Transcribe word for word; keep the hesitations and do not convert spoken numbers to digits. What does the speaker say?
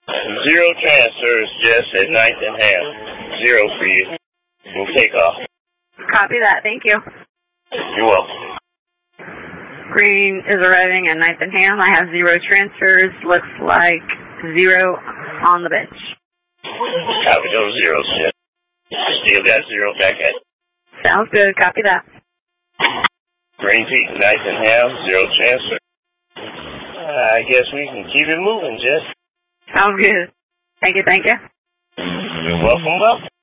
Zero transfers, Jess, at ninth and half. Zero for you. We'll take off. Copy that. Thank you. You're welcome. Green is arriving at ninth and half. I have zero transfers. Looks like zero on the bench. Copy those zeros, Jess. Still got zero back at. Sounds good. Copy that. Green Peak, ninth and half, zero transfer. Uh, I guess we can keep it moving, Jess. Sounds good. Thank you, thank you. You're welcome, welcome.